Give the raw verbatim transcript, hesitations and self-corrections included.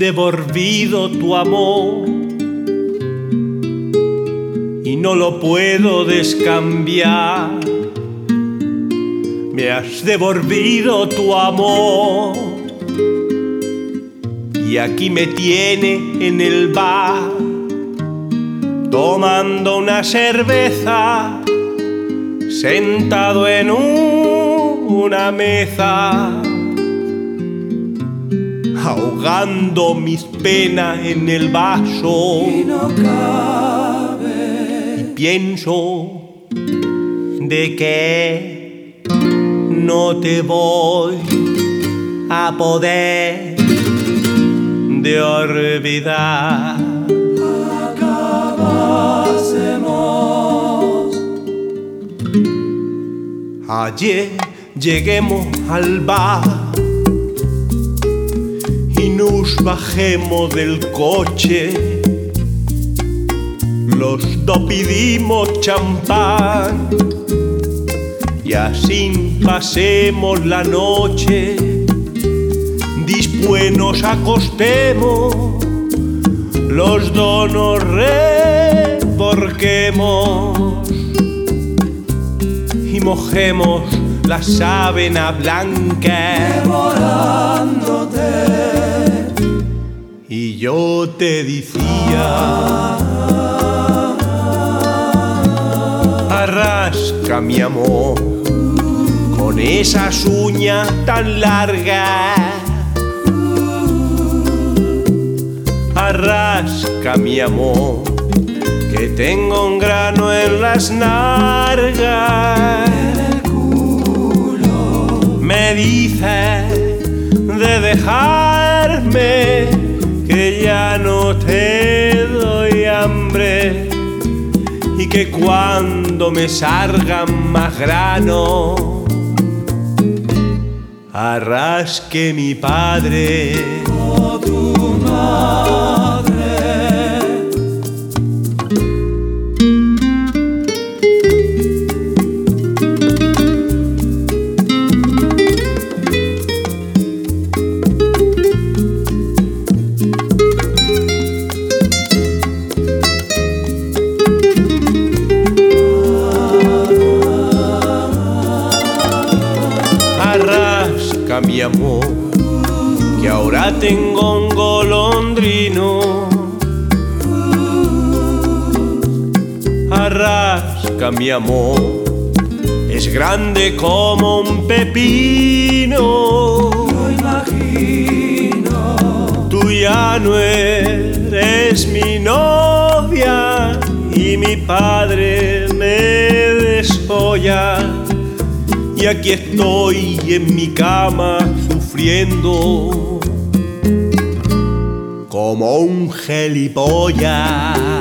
devolvido tu amor y no lo puedo descambiar. Me has devolvido tu amor y aquí me tiene en el bar tomando una cerveza, sentado en una mesa, ahogando mis penas en el vaso. Y no cabe. Y pienso de que no te voy a poder de olvidar. Acabásemos. Ayer lleguemos al bar y nos bajemos del coche. Los dos pedimos champán y así pasemos la noche. Después nos acostemos, los dos nos reborquemos y mojemos la sábana blanca, Devorándote. y yo te decía: arrasca mi amor con esas uñas tan largas, arrasca mi amor que tengo un grano en las nalgas. Me dice de dejarme, que ya no te doy hambre y que cuando me salgan más granos arrasque mi padre O tu madre. Arrasca mi amor, que ahora tengo un golondrino. Arrasca mi amor, es grande como un pepino. Lo imagino. Tú ya no eres mi novia y mi padre me desolla. Y aquí estoy en mi cama sufriendo como un gilipollas.